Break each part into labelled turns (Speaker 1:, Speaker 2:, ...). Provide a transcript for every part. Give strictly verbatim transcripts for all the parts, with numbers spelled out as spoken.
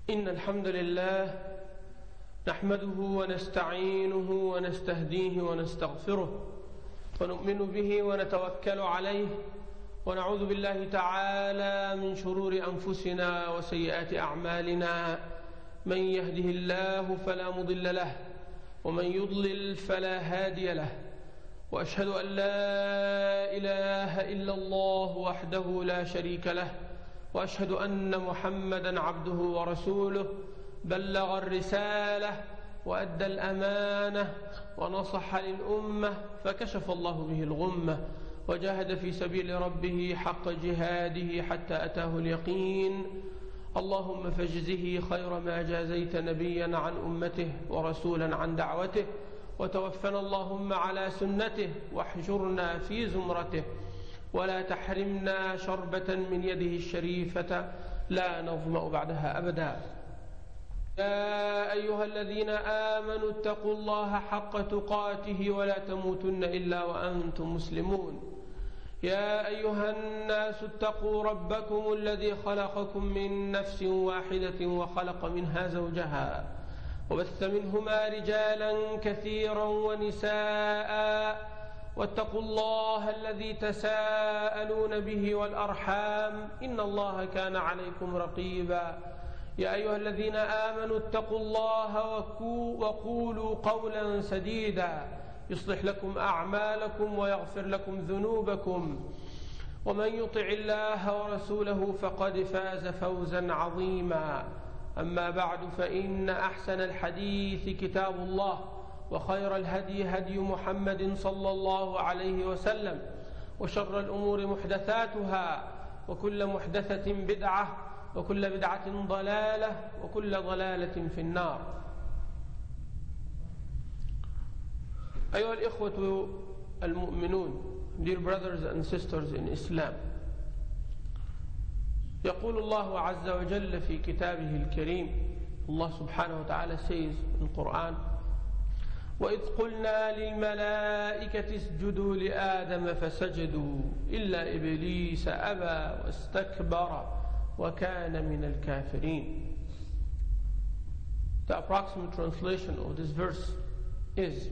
Speaker 1: إن الحمد لله نحمده ونستعينه ونستهديه ونستغفره ونؤمن به ونتوكل عليه ونعوذ بالله تعالى من شرور أنفسنا وسيئات أعمالنا. من يهده الله فلا مضل له ومن يضلل فلا هادي له، وأشهد أن لا إله إلا الله وحده لا شريك له، وأشهد أن محمدا عبده ورسوله بلغ الرسالة وأدى الأمانة ونصح للأمة فكشف الله به الغمة وجاهد في سبيل ربه حق جهاده حتى أتاه اليقين. اللهم فاجزه خير ما جازيت نبيا عن أمته ورسولا عن دعوته، وتوفنا اللهم على سنته واحشرنا في زمرته، ولا تحرمنا شربة من يده الشريفة لا نظمأ بعدها أبدا. يا أيها الذين آمنوا اتقوا الله حق تقاته ولا تموتن إلا وأنتم مسلمون. يا أيها الناس اتقوا ربكم الذي خلقكم من نفس واحدة وخلق منها زوجها وبث منهما رجالا كثيرا ونساء، واتقوا الله الذي تساءلون به والأرحام إن الله كان عليكم رقيبا. يا أيها الذين آمنوا اتقوا الله وقولوا قولا سديدا يصلح لكم أعمالكم ويغفر لكم ذنوبكم، ومن يطع الله ورسوله فقد فاز فوزا عظيما. أما بعد، فإن أحسن الحديث كتاب الله، وخير الهدي هدي محمد صلى الله عليه وسلم، وشر الأمور محدثاتها، وكل محدثة بدعة، وكل بدعة ضلالة، وكل ضلالة في النار. أيها الإخوة المؤمنون, dear brothers and sisters in Islam, يقول الله عز وجل في كتابه الكريم, Allah subhanahu wa ta'ala says in Quran, وإذ قلنا للملائكة اسجدوا لآدم فسجدوا إلا إبليس أبى واستكبر وكان من الكافرين. The approximate translation of this verse is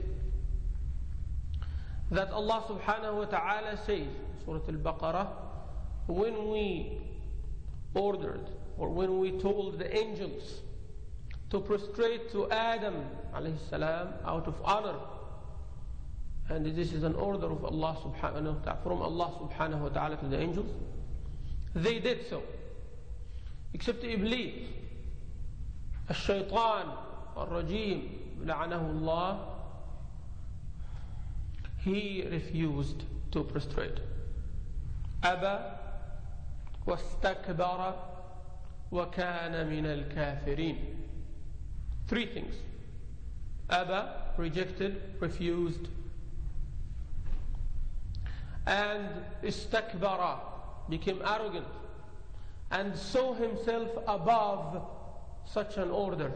Speaker 1: that Allah subhanahu wa ta'ala says, Surah Al-Baqarah, when we ordered or when we told the angels to prostrate to Adam alayhi salam out of honor, and this is an order of Allah subhanahu wa ta'ala, from Allah subhanahu wa ta'ala to the angels, they did so, except Iblis, الشيطان الرجيم لعنه الله. He refused to prostrate. أبى واستكبر وكان من الكافرين. Three things. أبى, rejected, refused. And استكبر, became arrogant and saw himself above such an order.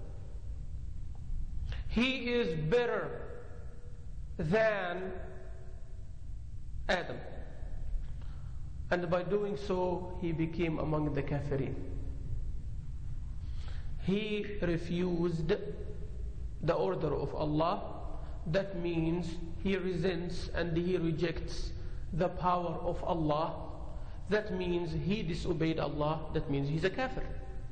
Speaker 1: He is better than Adam, and by doing so he became among the kafirin. He refused the order of Allah. That means he resents and he rejects the power of Allah. That means he disobeyed Allah. That means he's a kafir.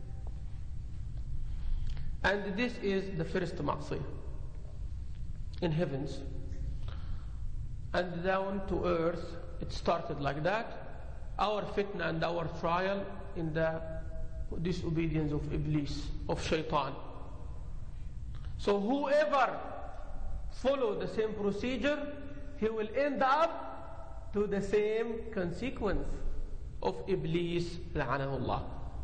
Speaker 1: And this is the first ma'siyah in heavens. And down to earth, it started like that. Our fitna and our trial in the disobedience of Iblis, of Shaitan. So whoever follow the same procedure, he will end up to the same consequence of Iblis لعنه الله.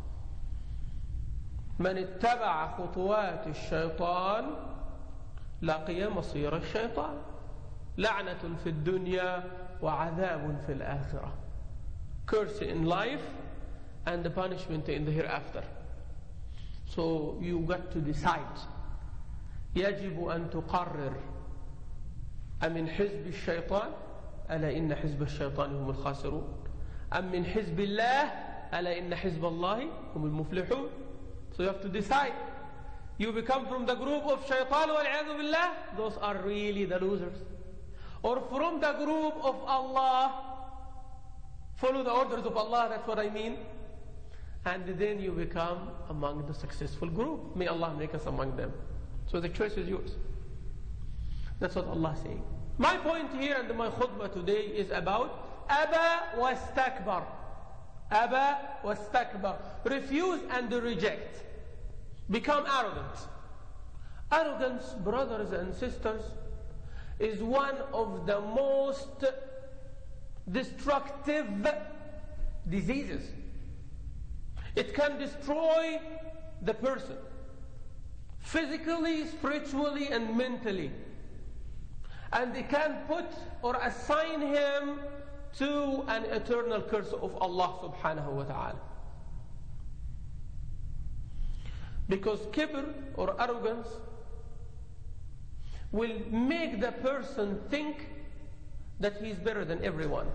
Speaker 1: من اتبع خطوات الشيطان لقي مصير الشيطان لعنة في الدنيا وعذاب في الآخرة. Curse in life and the punishment in the hereafter. So you got to decide. يجب أن تقرر أمن حزب الشيطان ألا إن حزب الشيطان هم الخاسرون أم من حزب الله ألا إن حزب الله هم المفلحون. So you have to decide. You become from the group of shaitan wal-'iyadhu billah, those are really the losers. Or from the group of Allah, follow the orders of Allah, that's what I mean. And then you become among the successful group. May Allah make us among them. So the choice is yours. That's what Allah is saying. My point here and my khutbah today is about Aba wastakbar. Aba wastakbar. Refuse and reject. Become arrogant. Arrogance, brothers and sisters, is one of the most destructive diseases. It can destroy the person, physically, spiritually, and mentally. And it can put or assign him to an eternal curse of Allah subhanahu wa ta'ala. Because kibr or arrogance will make the person think that he is better than everyone.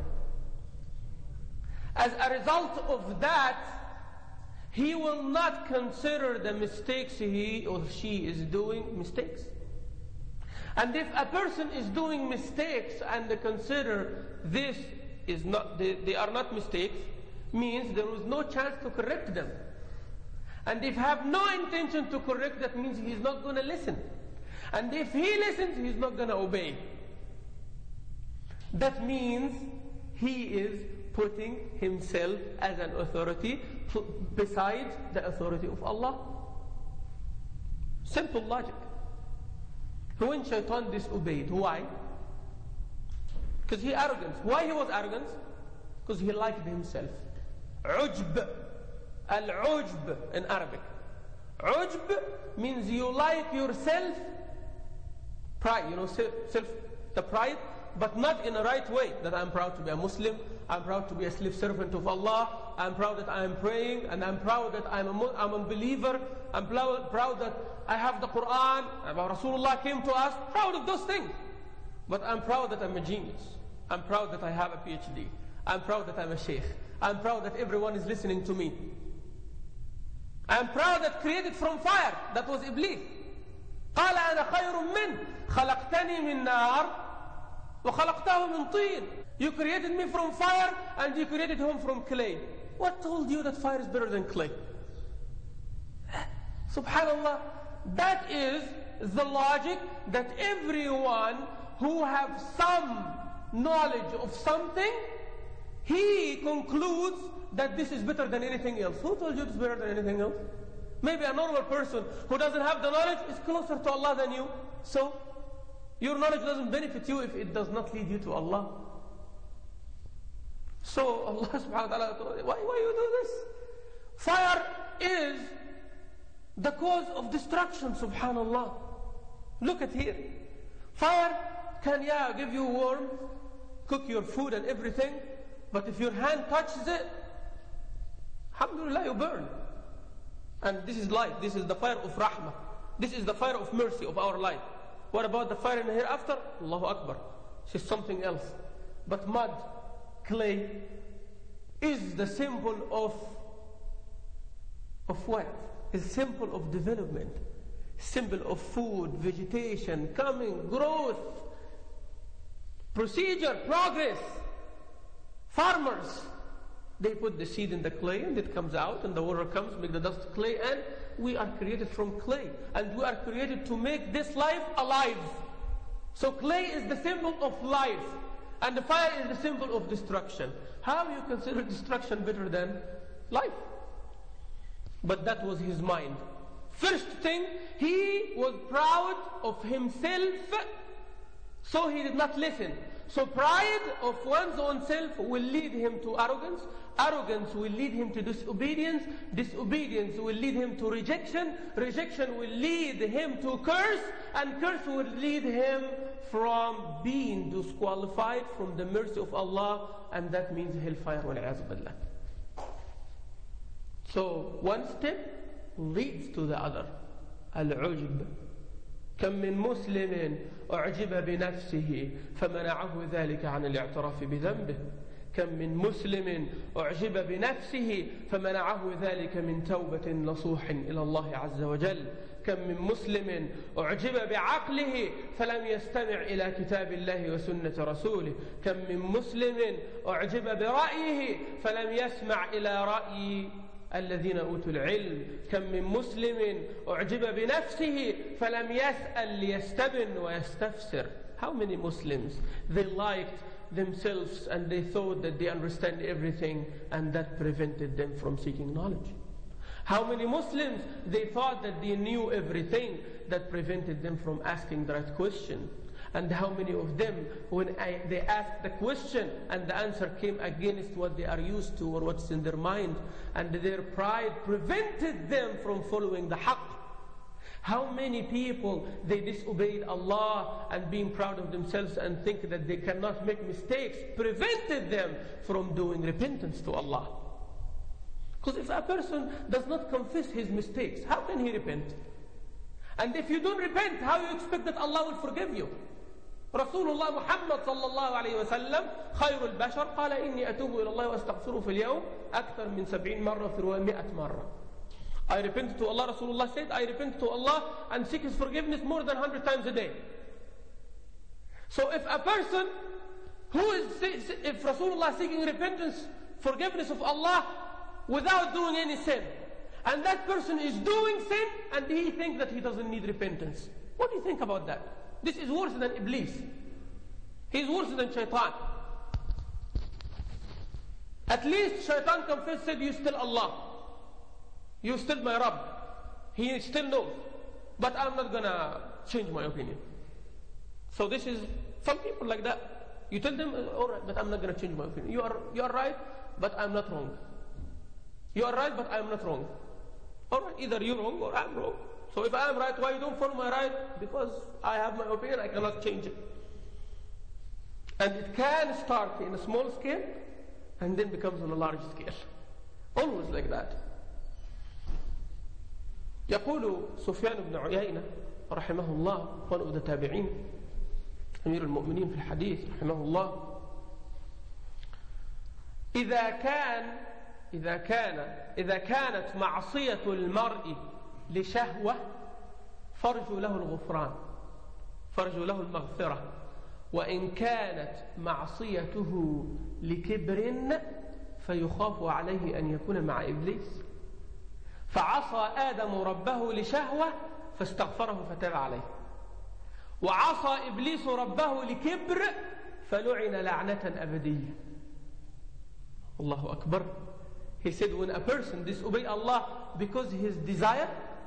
Speaker 1: As a result of that, he will not consider the mistakes he or she is doing mistakes. And if a person is doing mistakes and they consider this is not, they, they are not mistakes, means there is no chance to correct them. And if have no intention to correct, that means he is not going to listen. And if he listens, he is not going to obey. That means he is putting himself as an authority besides the authority of Allah. Simple logic. When shaitan disobeyed, why? Because he arrogant. Why he was arrogant? Because he liked himself. Ujb. Al-ujb in Arabic. Ujb means you like yourself. Pride, you know, self, the pride, but not in a right way. That I'm proud to be a Muslim, I'm proud to be a slave servant of Allah, I'm proud that I'm praying, and I'm proud that I'm a, I'm a believer, I'm proud that I have the Quran, Rasulullah came to us, proud of those things. But I'm proud that I'm a genius. I'm proud that I have a PhD. I'm proud that I'm a sheikh. I'm proud that everyone is listening to me. I'm proud that created from fire, that was Iblis. قال أنا خير منه خلقتني من نار وخلقته من طين. You created me from fire and you created him from clay. What told you that fire is better than clay? Subhanallah. That is the logic that everyone who have some knowledge of something, he concludes that this is better than anything else. Who told you it's better than anything else? Maybe a normal person who doesn't have the knowledge is closer to Allah than you. So, your knowledge doesn't benefit you if it does not lead you to Allah. So, Allah subhanahu wa ta'ala told, why, why you do this? Fire is the cause of destruction, subhanallah. Look at here. Fire can, yeah, give you warmth, cook your food and everything, but if your hand touches it, alhamdulillah, you burn. And this is life. This is the fire of rahmah. This is the fire of mercy of our life. What about the fire in the hereafter? Allahu Akbar. It's something else. But mud, clay, is the symbol of of what? Is symbol of development. Symbol of food, vegetation, coming, growth, procedure, progress. Farmers, they put the seed in the clay and it comes out and the water comes, make the dust clay, and we are created from clay. And we are created to make this life alive. So clay is the symbol of life and the fire is the symbol of destruction. How do you consider destruction better than life? But that was his mind. First thing, he was proud of himself, so he did not listen. So pride of one's own self will lead him to arrogance. Arrogance will lead him to disobedience. Disobedience will lead him to rejection. Rejection will lead him to curse. And curse will lead him from being disqualified from the mercy of Allah. And that means hellfire. Wal-'iyadhu billah. So one step leads to the other. Al-'ujb. كم من مسلم أعجب بنفسه فمنعه ذلك عن الاعتراف بذنبه. كم من مسلم أعجب بنفسه فمنعه ذلك من توبة نصوح إلى الله عز وجل. كم من مسلم أعجب بعقله فلم يستمع إلى كتاب الله وسنة رسوله. كم من مسلم أعجب برأيه فلم يسمع إلى رأي الذين أوتوا العلم. كم من مسلم أعجب بنفسه فلم يسأل ليستبن ويستفسر. How many Muslims, they liked themselves and they thought that they understand everything and that prevented them from seeking knowledge? How many Muslims, they thought that they knew everything that prevented them from asking the right question? And how many of them, when I, they asked the question and the answer came against what they are used to or what's in their mind, and their pride prevented them from following the haqq? How many people, they disobeyed Allah and being proud of themselves and think that they cannot make mistakes, prevented them from doing repentance to Allah? Because if a person does not confess his mistakes, how can he repent? And if you don't repent, how you expect that Allah will forgive you? Rasulullah Muhammad sallallahu alayhi wa sallam خير البشر قال إني أتوب إلى الله وأستغفره في اليوم أكثر من سبعين مرة في رواية مئة مرة. I repent to Allah, Rasulullah said, I repent to Allah and seek His forgiveness more than one hundred times a day. So if a person who is, if Rasulullah is seeking repentance, forgiveness of Allah without doing any sin, and that person is doing sin and he thinks that he doesn't need repentance, what do you think about that? This is worse than Iblis. He's worse than Shaitan. At least Shaitan confessed, said, you still Allah. You still my Rabb. He still knows. But I'm not going to change my opinion. So this is, some people like that. You tell them, all right, but I'm not going to change my opinion. You are, you are right, but I'm not wrong. You are right, but I'm not wrong. All right, either you're wrong or I'm wrong. So if I'm right, why you don't follow my right? Because I have my opinion, I cannot change it. And it can start in a small scale and then becomes on a large scale. Always like that. يقول سفيان بن عيينة رحمه الله, one of the تابعين, أمير المؤمنين في الحديث رحمه الله, إذا كان إذا كان إذا كانت معصية المرء لشهوة فرجوا له الغفران فرجوا له المغفرة وإن كانت معصيته لكبر فيخاف عليه أن يكون مع إبليس فعصى آدم ربه لشهوة فاستغفره فتاب عليه وعصى إبليس ربه لكبر فلعن لعنة أبدية. الله أكبر. He said when a person disobeys Allah because his desire,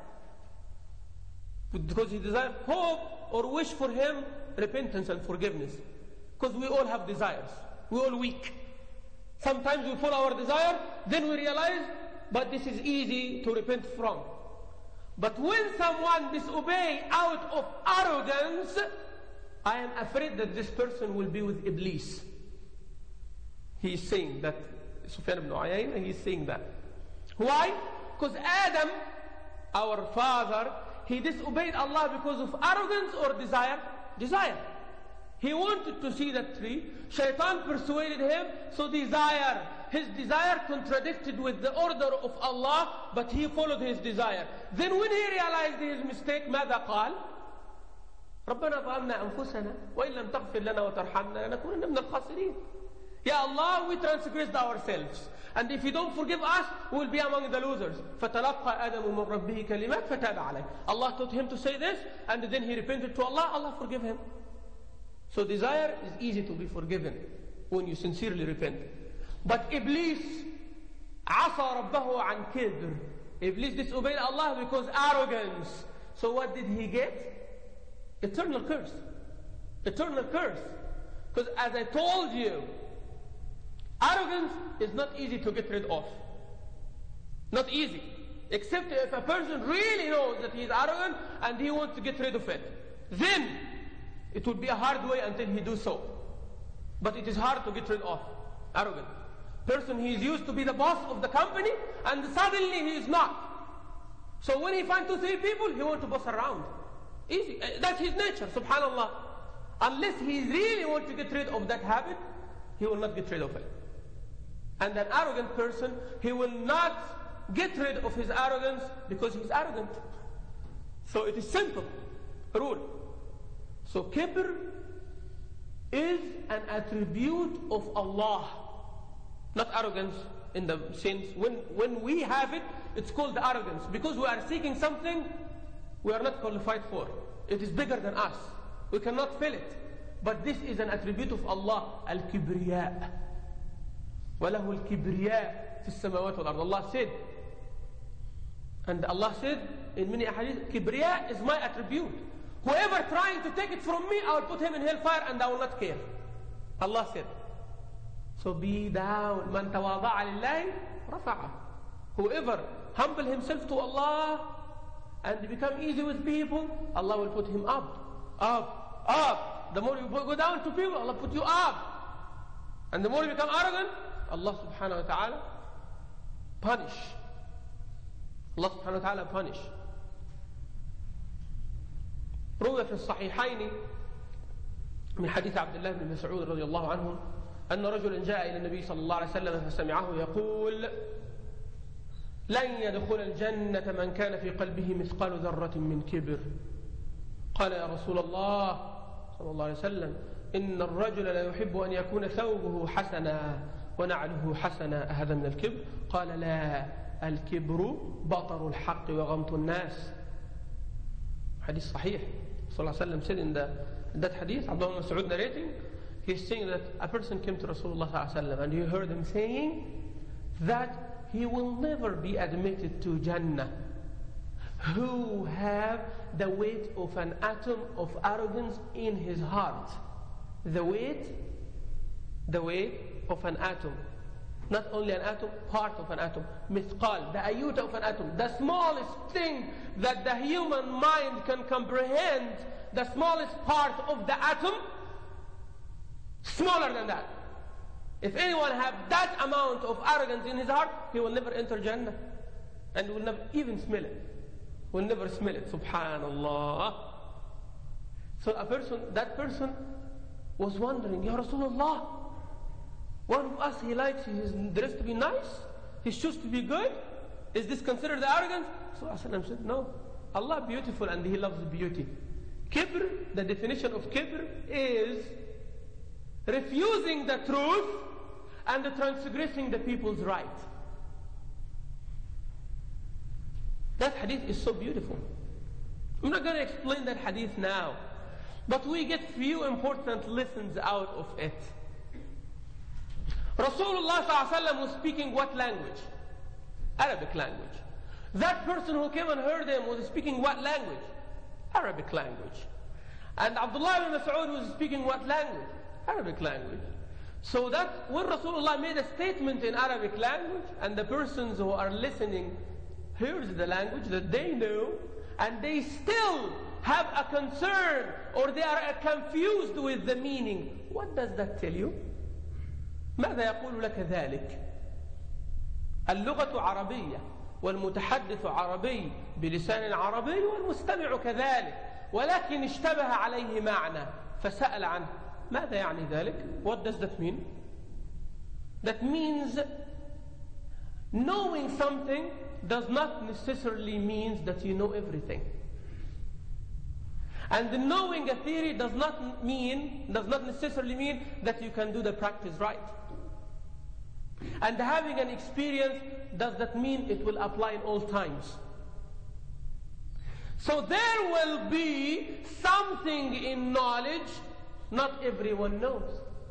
Speaker 1: because he desires hope or wish for him repentance and forgiveness, because we all have desires, we all weak. Sometimes we follow our desire, then we realize, but this is easy to repent from. But when someone disobeys out of arrogance, I am afraid that this person will be with Iblis. He is saying that, Sufyan ibn Uyayna, he is saying that. Why? Because Adam, our father, he disobeyed Allah because of arrogance or desire? Desire. He wanted to see that tree. Shaitan persuaded him, so desire. His desire contradicted with the order of Allah, but he followed his desire. Then when he realized his mistake, ماذا قال? ربنا ظلمنا أنفسنا وإن لم تغفر لنا وترحمنا لنكونن من الخاسرين. Ya Allah, we transgressed ourselves. And if you don't forgive us, we will be among the losers. فَتَلَقَّى آدَمُ مِنْ رَبِّهِ كَلِمَاتٍ فَتَابَ عَلَيْهِ. Allah taught him to say this, and then he repented to Allah, Allah forgive him. So desire is easy to be forgiven when you sincerely repent. But Iblis, عَصَى رَبَّهُ عَنْ كِبْرٍ. Iblis disobeyed Allah because arrogance. So what did he get? Eternal curse. Eternal curse. Because as I told you, arrogance is not easy to get rid of. Not easy. Except if a person really knows that he is arrogant and he wants to get rid of it. Then it would be a hard way until he do so. But it is hard to get rid of arrogance. Person, he is used to be the boss of the company and suddenly he is not. So when he finds two, three people, he wants to boss around. Easy. That's his nature, subhanallah. Unless he really wants to get rid of that habit, he will not get rid of it. And an arrogant person, he will not get rid of his arrogance because he's arrogant. So it is simple rule. So kibr is an attribute of Allah, not arrogance in the sense when, when we have it, it's called arrogance because we are seeking something we are not qualified for. It is bigger than us. We cannot feel it. But this is an attribute of Allah, al-kibriya. وَلَهُ الْكِبْرِيَاء فِي السَّمَاوَاتِ وَالْأَرْضِ. Allah said, and Allah said in many hadith, kibriya is my attribute. Whoever trying to take it from me, I will put him in hellfire and I will not care. Allah said. So be down. Man tawada'a lillahi rafa'a. Whoever humble himself to Allah and become easy with people, Allah will put him up, up, up. The more you go down to people, Allah put you up. And the more you become arrogant, Allah subhanahu wa ta'ala punish. Allah subhanahu wa ta'ala punish. روى في الصحيحين من حديث عبد الله بن مسعود رضي الله عنه أن رجلا جاء إلى النبي صلى الله عليه وسلم فسمعه يقول لن يدخل الجنة من كان في قلبه مثقال ذرة من كبر. قال يا رسول الله صلى الله عليه وسلم إن الرجل لا يحب أن يكون ثوبه حسنا ونعله حسنا أهذا من الكبر؟ قال لا، الكبر بطر الحق وغمط الناس. حديث صحيح. صلى الله عليه وسلم said in, the, in that hadith, Abdullah ibn Mas'ud narrating, he's saying that a person came to Rasulullah صلى الله عليه وسلم and he heard him saying that he will never be admitted to Jannah who have the weight of an atom of arrogance in his heart. The weight, the weight of an atom. Not only an atom, part of an atom. Mithqal, the ayuta of an atom. The smallest thing that the human mind can comprehend, the smallest part of the atom, smaller than that. If anyone have that amount of arrogance in his heart, he will never enter Jannah. And will never even smell it. Will never smell it. Subhanallah. So a person, that person was wondering, Ya Rasulullah, one of us, he likes his dress to be nice, his shoes to be good. Is this considered arrogance? So I said, no. Allah beautiful and He loves beauty. Kibr, the definition of kibr is refusing the truth and transgressing the people's right. That hadith is so beautiful. I'm not going to explain that hadith now, but we get few important lessons out of it. Rasulullah sallallahu alaihi wasallam was speaking what language? Arabic language. That person who came and heard him was speaking what language? Arabic language. And Abdullah ibn Mas'ud was speaking what language? Arabic language. So that when Rasulullah made a statement in Arabic language and the persons who are listening hears the language that they know and they still have a concern or they are confused with the meaning, what does that tell you? ماذا يقول لك ذلك؟ اللغة عربية والمتحدث عربي بلسان عربي والمستمع كذلك، ولكن اشتبه عليه معنى فسأل عنه. ماذا يعني ذلك? What does that mean? That means knowing something does not necessarily mean that you know everything. And knowing a theory does not mean, does not necessarily mean that you can do the practice right. And having an experience does that mean it will apply in all times. So there will be something in knowledge not everyone knows.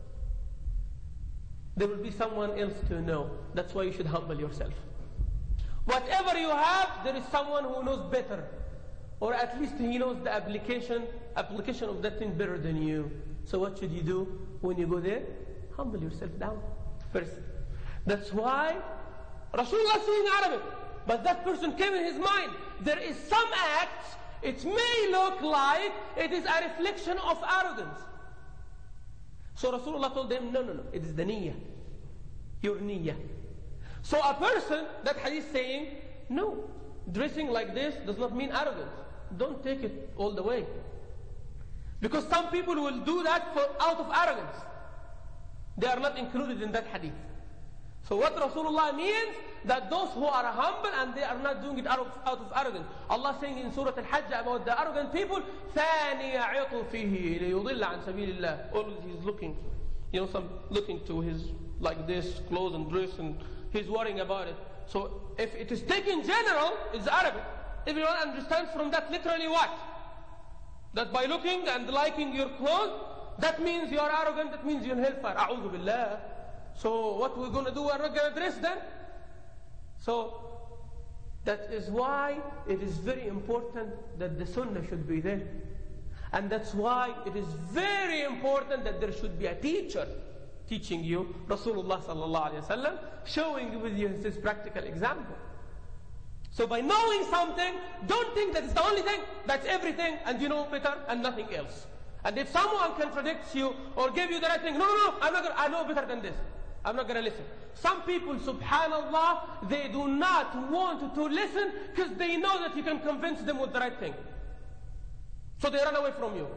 Speaker 1: There will be someone else to know. That's why you should humble yourself. Whatever you have, there is someone who knows better. Or at least he knows the application, application of that thing better than you. So what should you do when you go there? Humble yourself down first. That's why Rasulullah is saying Arabic. But that person came in his mind. There is some acts, it may look like it is a reflection of arrogance. So Rasulullah told them, no, no, no, it is the niyyah. Your niyyah. So a person, that hadith saying, no, dressing like this does not mean arrogance. Don't take it all the way. Because some people will do that for, out of arrogance. They are not included in that hadith. So what Rasulullah means, that those who are humble and they are not doing it out of, out of arrogance. Allah saying in Surah Al-Hajj about the arrogant people, ثَانِيَ عِطُفِهِ لِيُضِلَّ عَنْ سَبِيلِ اللَّهِ. Always he's looking, you know, some looking to his, like this, clothes and dress, and he's worrying about it. So if it is taken general, it's arrogant. Everyone understands from that literally what? That by looking and liking your clothes, that means you are arrogant, that means you're in hellfire. A'udhu billah. So what we're going to do, we're not going to dress then? So that is why it is very important that the sunnah should be there. And that's why it is very important that there should be a teacher teaching you, Rasulullah sallallahu alayhi wa sallam, showing you with you his practical example. So by knowing something, don't think that it's the only thing, that's everything, and you know better and nothing else. And if someone contradicts you or give you the right thing, no, no, no, I'm not gonna, I know better than this. I'm not going to listen. Some people, subhanallah, they do not want to listen because they know that you can convince them with the right thing. So they run away from you.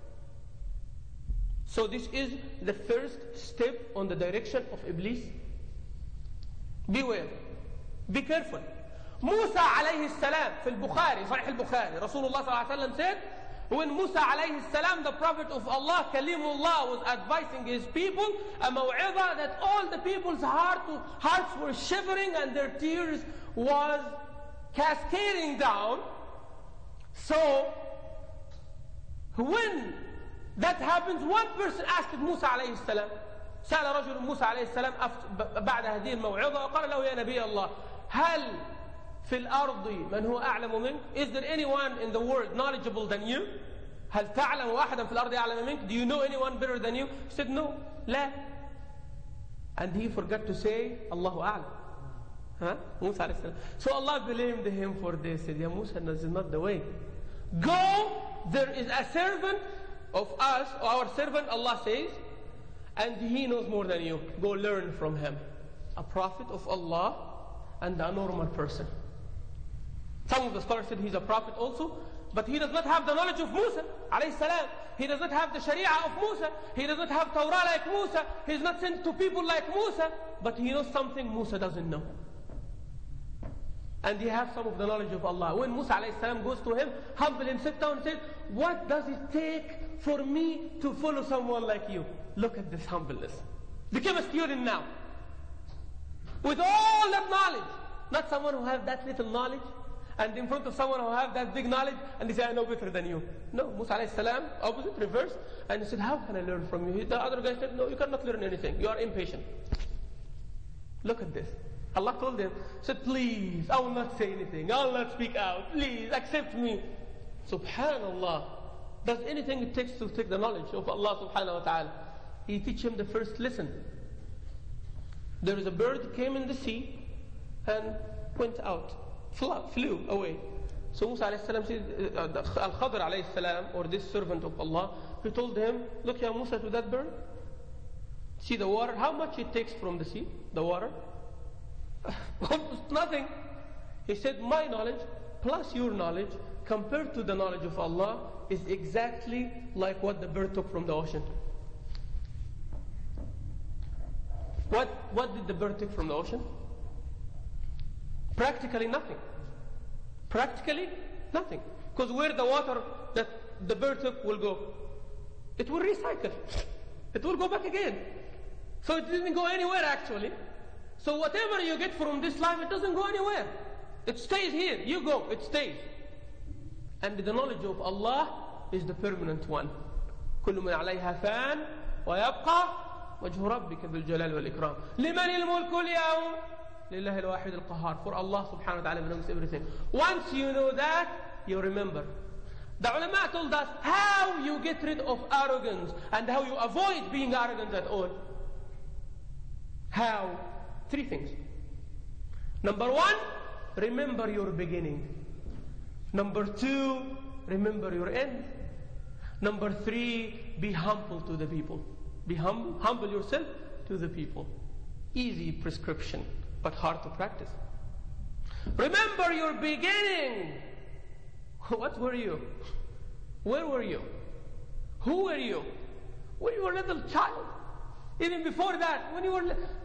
Speaker 1: So this is the first step on the direction of Iblis. Beware. Be careful. Musa alayhi salam, في البخاري, صحيح البخاري, Rasulullah sallallahu alayhi wa sallam said, when Musa alayhi salam, the prophet of Allah, Kalimullah, was advising his people, a maw'idha, that all the people's heart, hearts were shivering and their tears was cascading down. So, when that happens, one person asked Musa alayhi salam, سأل رجل موسى عليه السلام بعد هذه الموعظة وقال له يا نبي الله هل في الأرض من هو أعلم منك? Is there anyone in the world knowledgeable than you? هل تعلم أحدا في الأرض أعلم منك? Do you know anyone better than you? He said no, لا. And he forgot to say Allahu أعلم. Huh? Musa عليه السلام. So Allah blamed him for this. He said, Ya Musa, this is not the way. Go, there is a servant of us, our servant, Allah says, and he knows more than you. Go learn from him. A prophet of Allah and a normal person. Some of the scholars said he's a prophet also, but he does not have the knowledge of Musa alayhi salam. He does not have the sharia of Musa. He does not have Torah like Musa. He's not sent to people like Musa, but he knows something Musa doesn't know. And he has some of the knowledge of Allah. When Musa alayhi salam goes to him, humble him, sit down and says, what does it take for me to follow someone like you? Look at this humbleness. Become a student now. With all that knowledge. Not someone who has that little knowledge, and in front of someone who have that big knowledge, and they say, I know better than you. No, Musa alayhi salam, opposite, reverse. And he said, how can I learn from you? The other guy said, no, you cannot learn anything. You are impatient. Look at this. Allah told him, said, please, I will not say anything. I will not speak out. Please, accept me. Subhanallah. Does anything it takes to take the knowledge of Allah subhanahu wa ta'ala. He teach him the first lesson. There is a bird came in the sea and went out, flew, flew away. So Musa alayhi salam said, uh, Al-Khadr alayhi salam, or this servant of Allah, he told him, look ya Musa, to that bird. See the water, how much it takes from the sea, the water? Almost nothing. He said, my knowledge plus your knowledge compared to the knowledge of Allah is exactly like what the bird took from the ocean. What, what did the bird take from the ocean? Practically nothing. Practically nothing. Because where the water that the bird took will go, it will recycle. It will go back again. So it didn't go anywhere actually. So whatever you get from this life, it doesn't go anywhere. It stays here. You go, it stays. And the knowledge of Allah is the permanent one. كل من عليها فان ويبقى وجه ربك ذو الجلال والإكرام. لمن الملك اليوم؟ لله الواحد القهار. For Allah subhanahu wa ta'ala belongs everything. Once you know that, you remember. The ulama told us how you get rid of arrogance and how you avoid being arrogant at all. How? Three things. Number one, remember your beginning. Number two, remember your end. Number three, be humble to the people. Be hum- humble yourself to the people. Easy prescription, but hard to practice. Remember your beginning. What were you? Where were you? Who were you? When you were a little child. Even before that, when you were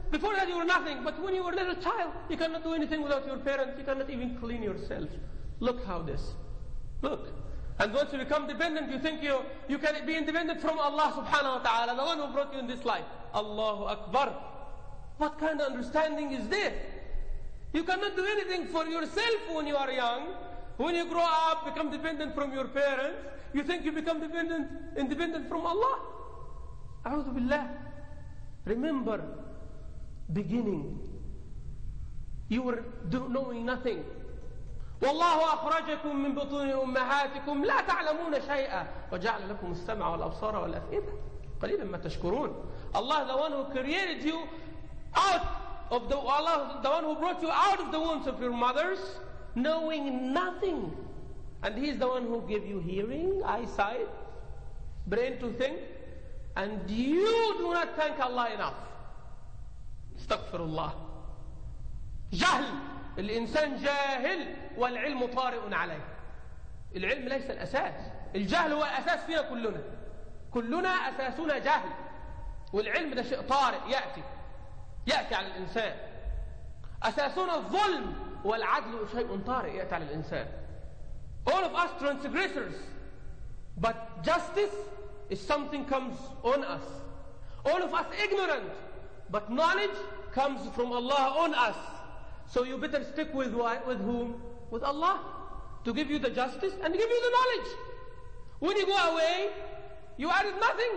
Speaker 1: Before that you were nothing, but when you were a little child, you cannot do anything without your parents. You cannot even clean yourself. Look how this. Look. And once you become dependent, you think you, you can be independent from Allah subhanahu wa ta'ala, the one who brought you in this life. Allahu Akbar. What kind of understanding is this? You cannot do anything for yourself when you are young. When you grow up, become dependent from your parents, you think you become dependent, independent from Allah. A'udhu billah. Remember, beginning, you were do, knowing nothing. والله أخرجكم من بطون أمهاتكم لا تعلمون شيئا وجعل لكم السمع والأبصار والأفئدة قليلا ما تشكرون. Allah, the one who created you out of the Allah, the one who brought you out of the wombs of your mothers, knowing nothing, and He is the one who gave you hearing, eyesight, brain to think, and you do not thank Allah enough. Astaghfirullah. جهل. الإنسان جاهل والعلم طارئ عليه. العلم ليس الأساس. الجهل هو الأساس فينا كلنا. كلنا أساسنا جهل. والعلم ده شيء طارئ يأتي. يأتي على الإنسان. أساسنا الظلم والعدل شيء طارئ يأتي على الإنسان. All of us transgressors. But justice is something comes on us. All of us ignorant. But knowledge comes from Allah on us. So you better stick with what? With whom? With Allah. To give you the justice and give you the knowledge. When you go away, you added nothing.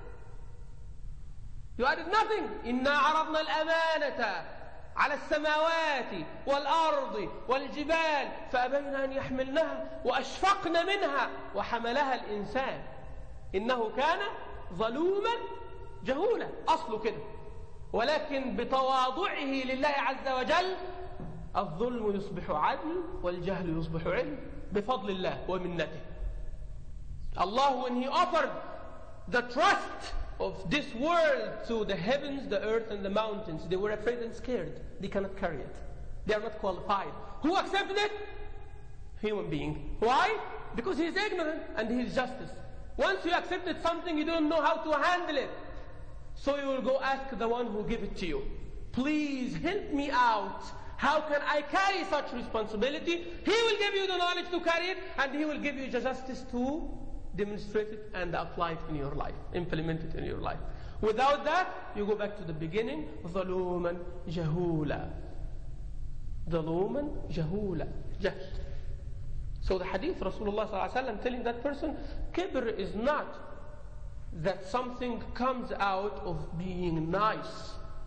Speaker 1: You added nothing. إِنَّا عَرَضْنَا الْأَمَانَةَ على السماوات والأرض والجبال فأبين أن يحملنها وأشفقن منها وحملها الإنسان إنه كان ظلوما جهولا. أصله كده. ولكن بتواضعه لله عز وجل الظلم يصبح عدل والجهل يصبح علم بفضل الله ومنته. Allah, when He offered the trust of this world to the heavens, the earth and the mountains, they were afraid and scared. They cannot carry it. They are not qualified. Who accepted it? Human being. Why? Because he is ignorant and he is justice. Once you accepted something, you don't know how to handle it. So you will go ask the one who gave it to you. Please help me out. How can I carry such responsibility? He will give you the knowledge to carry it, and He will give you the justice to demonstrate it and apply it in your life, implement it in your life. Without that, you go back to the beginning. ظَلُومًا جَهُولًا ظَلُومًا جَهُولًا Jahl. So the hadith, Rasulullah sallallahu alaihi wasallam telling that person, kibr is not that something comes out of being nice.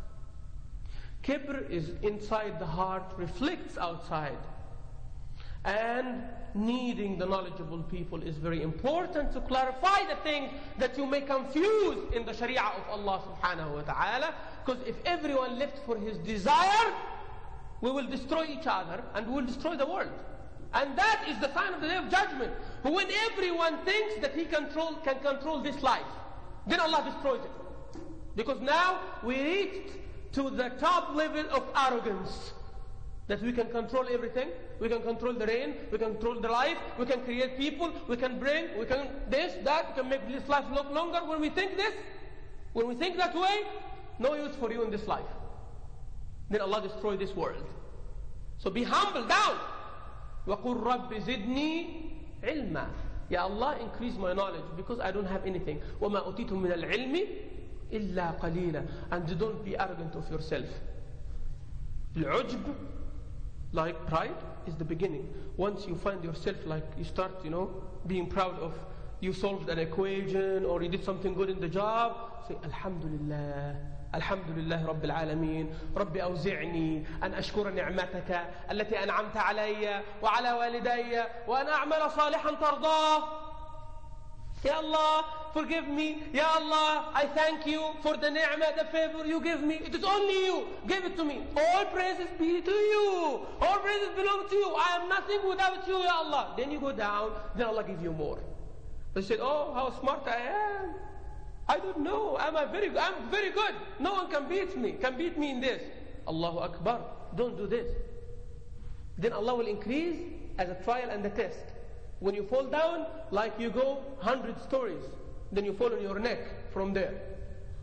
Speaker 1: Kibr is inside the heart, reflects outside. And needing the knowledgeable people is very important to clarify the things that you may confuse in the Sharia of Allah subhanahu wa ta'ala. Because if everyone lived for his desire, we will destroy each other and we will destroy the world. And that is the sign of the Day of Judgment. When everyone thinks that he control, can control this life, then Allah destroys it. Because now we reached to the top level of arrogance. That we can control everything. We can control the rain. We can control the life. We can create people. We can bring. We can this, that. We can make this life look longer. When we think this, when we think that way, no use for you in this life. Then Allah destroy this world. So be humble down. وَقُلْ رَبِّ زِدْنِي عِلْمًا. Ya Allah, increase my knowledge because I don't have anything. وَمَا أُوتِيتُم مِّنَ الْعِلْمِ إِلَّا قَلِيلًا. And don't be arrogant of yourself. العجب, like pride, is the beginning. Once you find yourself like you start, you know, being proud of you solved an equation or you did something good in the job, say Alhamdulillah. الحمد لله رب العالمين رب أوزعني أن أشكر نعمتك التي أنعمت علي وعلى والدي وأن أعمل صالحا ترضاه. Ya Allah, forgive me. Ya Allah, I thank you for the ni'mah, the favor you give me. It is only you. Give it to me. All praises be to you. All praises belong to you. I am nothing without you, Ya Allah. Then you go down, then Allah gives you more. They said, oh, how smart I am. I don't know. I'm a very, I'm very good. No one can beat me. Can beat me in this. Allahu Akbar. Don't do this. Then Allah will increase as a trial and a test. When you fall down, like you go hundred stories, then you fall on your neck from there.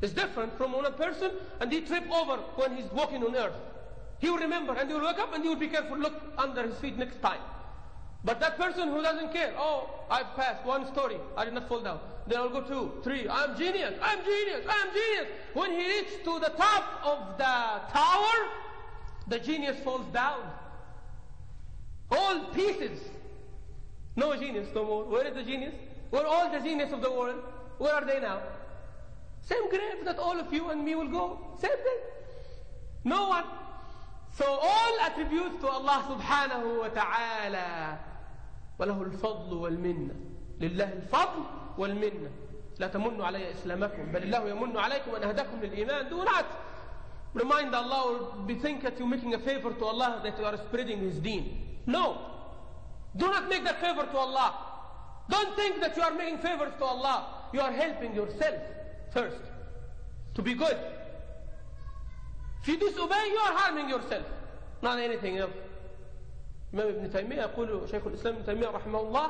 Speaker 1: It's different from when a person and he trip over when he's walking on earth. He will remember and he will wake up and he will be careful, look under his feet next time. But that person who doesn't care, oh, I passed one story, I did not fall down. Then I'll go two, three, I'm genius, I'm genius, I'm genius. When he reaches to the top of the tower, the genius falls down. All pieces. No genius no more. Where is the genius? Where are all the genius of the world? Where are they now? Same grave that all of you and me will go. Same thing. No one. So all attributes to Allah subhanahu wa ta'ala. وله الفضل والمنة لله الفضل والمنة لا تمنوا علي إسلامكم بل الله يمن عليكم أن هداكم للإيمان. Do not remind Allah or be think that you're making a favor to Allah that you are spreading His deen. No. Do not make that favor to Allah. Don't think that you are making favors to Allah. You are helping yourself first to be good. If you disobey, you are harming yourself, not anything else. Imam Ibn Taymiyyah يقول شيخ الإسلام ابن تيمية رحمه الله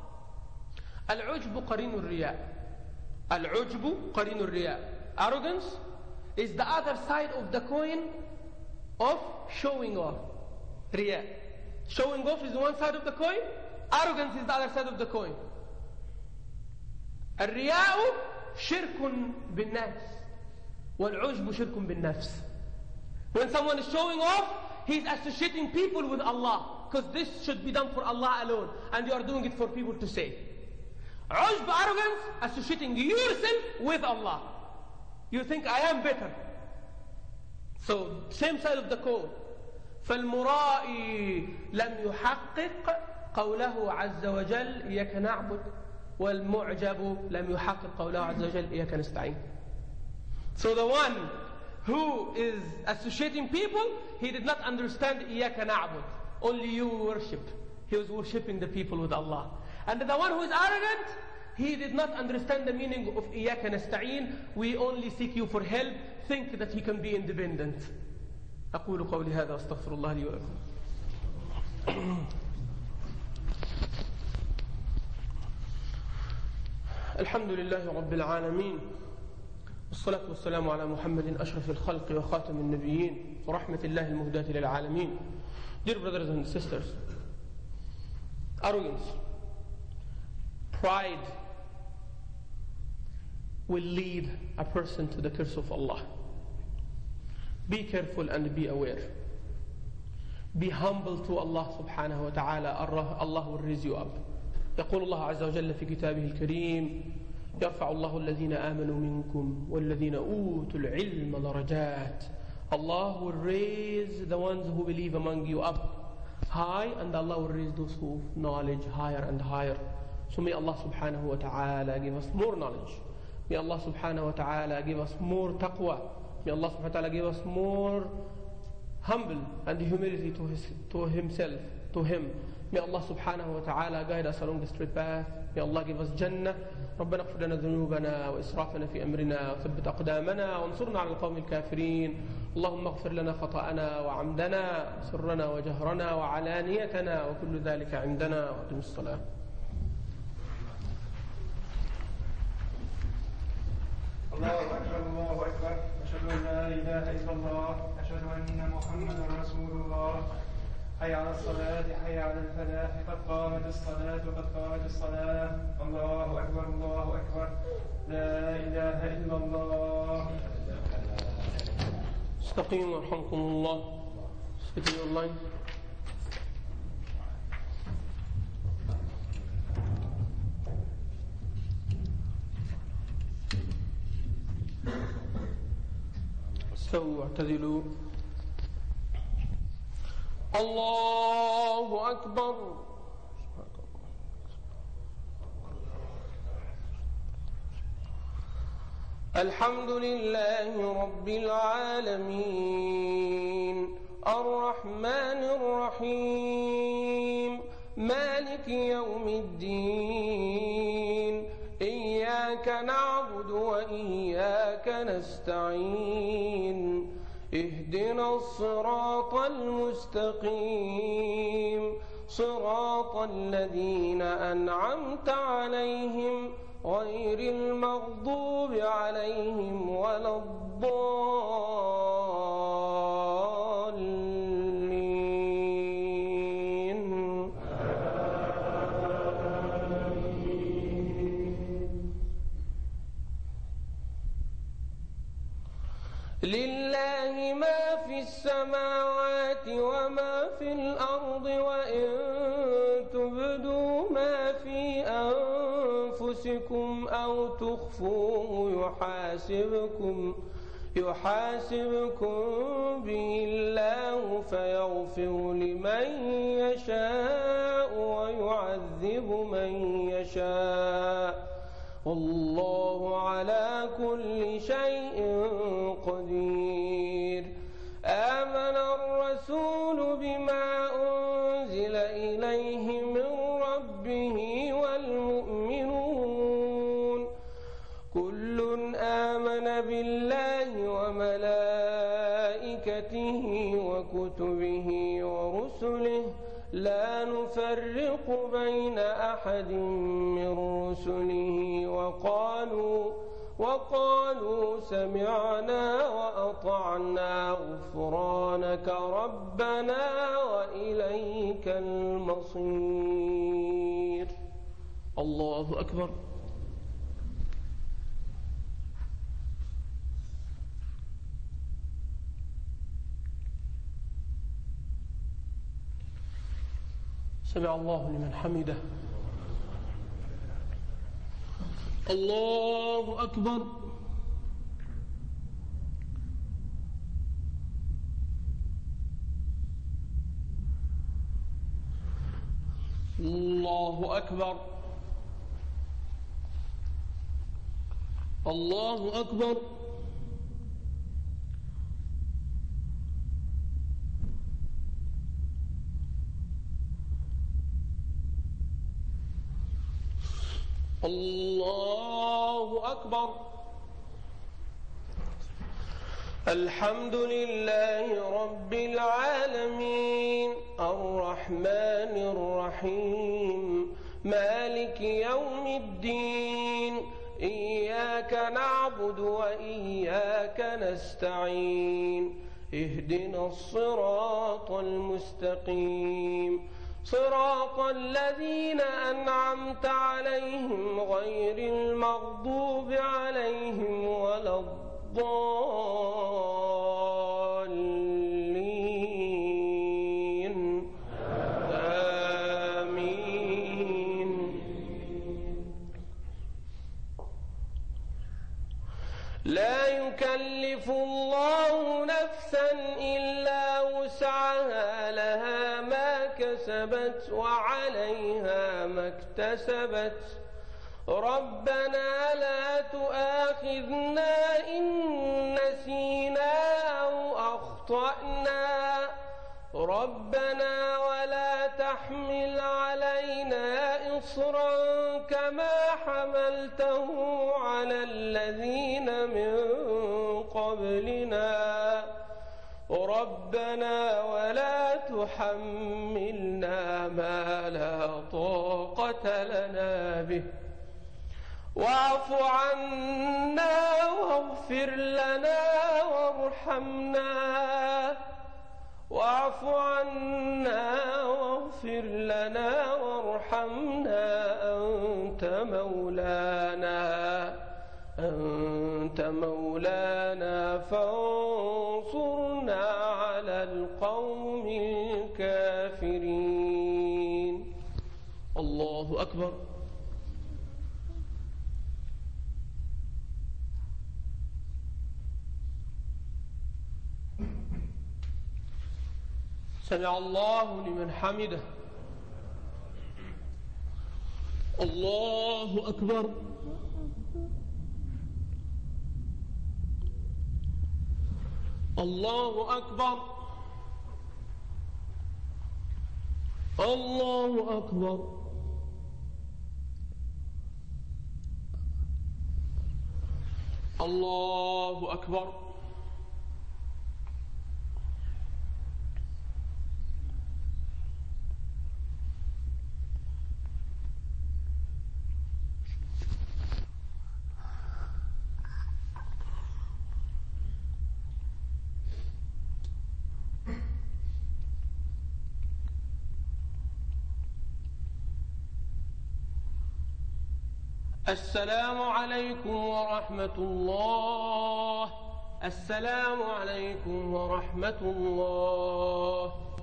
Speaker 1: العجب قرين الرياء. العجب قرين الرياء. Arrogance is the other side of the coin of showing off. Riya. Showing off is one side of the coin. Arrogance is the other side of the coin. الرياء شرك بالناس والعجب شرك بالنفس. When someone is showing off, he's associating people with Allah. Because this should be done for Allah alone. And you are doing it for people to say. Ujb, arrogance, associating yourself with Allah. You think, I am better. So, same side of the coin. فالمرائي لم يحقق قوله عز وجل إياك نعبد والمعجب لم يحقق قوله عز وجل إياك نستعين. So the one who is associating people, he did not understand إياك نعبد. Only you worship. He was worshipping the people with Allah. And the one who is arrogant, he did not understand the meaning of إياك نستعين. We only seek you for help. Think that he can be independent. أقول قولي هذا واستغفر الله لي ولكم. الحمد لله رب العالمين والصلاة والسلام على محمد أشرف الخلق وخاتم النبيين ورحمة الله المهداة للعالمين. Dear brothers and sisters, arrogance, pride will lead a person to the curse of Allah. Be careful and be aware. Be humble to Allah subhanahu wa ta'ala. Allah will raise you up. يقول الله عز وجل في كتابه الكريم يرفع الله الذين آمنوا منكم والذين أوتوا العلم درجات. Allah will raise the ones who believe among you up high, and Allah will raise those who have knowledge higher and higher. So may Allah subhanahu wa ta'ala give us more knowledge. May Allah subhanahu wa ta'ala give us more taqwa. May Allah subhanahu wa ta'ala give us more humble and humility to, his, to Himself, to Him. May Allah subhanahu wa ta'ala guide us along the straight path. May Allah give us Jannah. ربنا اغفر لنا ذنوبنا وإسرافنا في أمرنا وثبت أقدامنا وانصرنا على القوم الكافرين. اللهم اغفر لنا خطأنا وعمدنا سرنا وجهرنا وعلانيتنا وكل ذلك عندنا. وأقم الصلاة.
Speaker 2: الله أكبر الله أكبر أشهد أن لا إله إلا الله أشهد أن محمدا رسول الله. حي على الصلاة حي على الفلاح قد قامت الصلاة قد قامت الصلاة. الله أكبر الله أكبر لا إله إلا الله.
Speaker 1: استقيموا يرحمكم الله. استقيموا الله. استووا واعتدلوا. الله أكبر. الحمد لله رب العالمين الرحمن الرحيم مالك يوم الدين إياك نعبد وإياك نستعين اهدنا الصراط المستقيم صراط الذين أنعمت عليهم غير المغضوب عليهم ولا الضالين. لله ما في السماوات وما في الأرض، وإن تبدوا ما في أنفسكم أو تخفوه يحاسبكم يحاسبكم به الله فيغفر لمن يشاء ويعذب من يشاء، والله على كل شيء قدير. آمن الرسول بما أنزل إليه من ربه والمؤمنون كل آمن بالله وملائكته وكتبه ورسله لا نفرق بين أحد من رسله وقالوا وقالوا سمعنا وأطعنا غفرانك ربنا وإليك المصير. الله أكبر. سمع الله لمن حمده. الله أكبر. الله أكبر. الله أكبر. الله أكبر. الحمد لله رب العالمين الرحمن الرحيم مالك يوم الدين إياك نعبد وإياك نستعين اهدنا الصراط المستقيم صراط الذين أنعمت عليهم غير المغضوب عليهم ولا الضالين. آمين. لا يكلف الله نفسا إلا وسعها لها ما كسبت وعليها ما اكتسبت ربنا لا تؤاخذنا إن نسينا أو أخطأنا ربنا ولا تحمل علينا إصرا كما حملته على الذين من قبلنا ربنا ولا تحملنا ما لا طاقة لنا به واعف عنا واغفر لنا وارحمنا واعف عنا واغفر لنا وارحمنا أنت مولانا أنت مولانا فانصرنا على القوم الكافرين. الله أكبر. سمع الله لمن حمده. الله أكبر. الله أكبر. الله أكبر. الله أكبر. السلام عليكم ورحمة الله. السلام عليكم ورحمة الله.